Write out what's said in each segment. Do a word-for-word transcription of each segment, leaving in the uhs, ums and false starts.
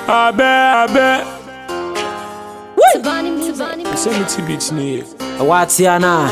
I bet, I bet. Tabani music. Send me to beats near. What's here now?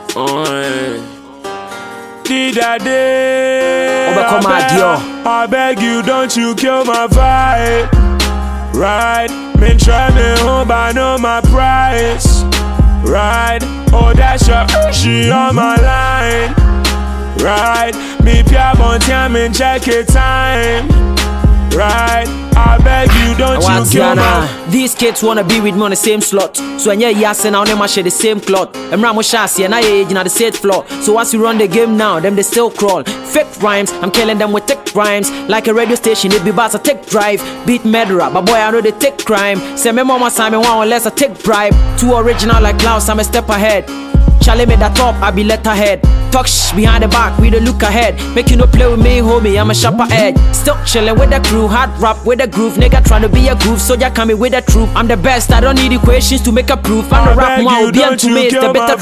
Did I day? Overcome my deal. I beg you, don't you kill my vibe. Right, men try me home, but I know my price. Right, oh that's your she on my line. Right, me pia bon time and check it time. Right, I beg you, don't you kill my. These kids wanna be with me on the same slot. So when you're yassing, I never share the same cloth. I'm Ramo Shasi and I age in the same floor. So as we run the game now, them they still crawl. Fake rhymes, I'm killing them with tech rhymes. Like a radio station, it be bars a tech drive. Beat murderer, but boy I know they take crime. Say me mama say me want unless I take bribe. Too original like Klaus, I'm a step ahead. Charlie made that top, I be letterhead. Talk shh behind the back, we the look ahead. Make you no play with me, homie, I'm a sharper edge. Still chillin' with the crew, hard rap with the groove. Nigga tryna be a groove, so ya coming with the truth. I'm the best, I don't need equations to make a proof. I'm the rap one, will be on to me, it's the better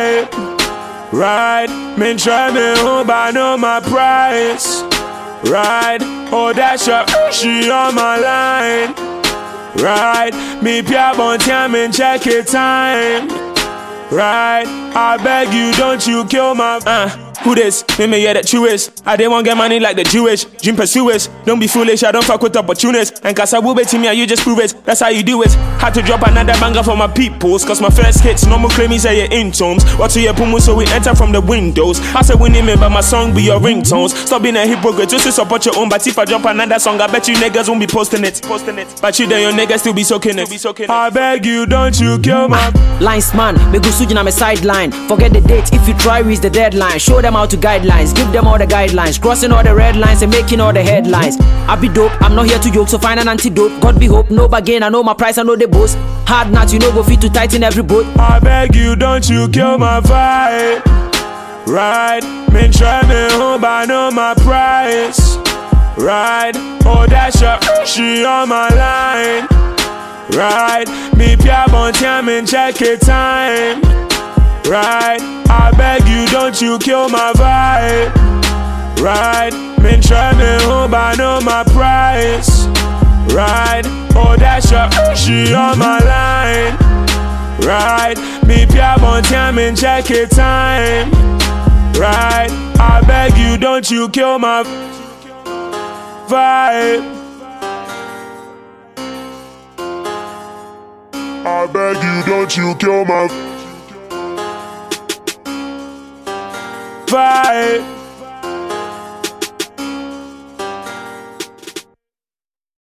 truth. Right, men try me home, but I know my price. Right, oh that's your she on my line. Right, me pia bon time and check it time. Right, I beg you, don't you kill my uh, who this? Me me yeah that true is. I didn't want get money like the Jewish. Dream pursuers. Don't be foolish, I don't fuck with opportunists. And cause I will bet to me, you just prove it. That's how you do it. Had to drop another banger for my peoples. Cause my first hits, normal claim me say you're in tones. What to your pumu so we enter from the windows. I said winning me, but my song be your ringtones. Stop being a hypocrite, just to support your own. But if I drop another song, I bet you niggas won't be posting it. Posting it. But you then your niggas still be soaking it. Be soaking it. I beg you, don't you kill my lines man, me go sujin on my sideline. Forget the date, if you try reach the deadline. Show them how to guidelines, give them all the guidelines. Crossing all the red lines and making all the headlines. I be dope, I'm not here to joke, so find an antidote. God be hope, no bargain, I know my price, I know the boast. Hard not, you know go fit to tighten every boat. I beg you, don't you kill my vibe. Right, men try me home, but I know my price. Right, oh that's your she on my line. Right, me pia bon time and check it time. Right, I beg you, don't you kill my vibe. Right, men try me home, but I know my price. Right, oh that's your she on my line. Right, me pia bon time and check it time. Right, I beg you, don't you kill my vibe. I beg you, don't you kill my vibe.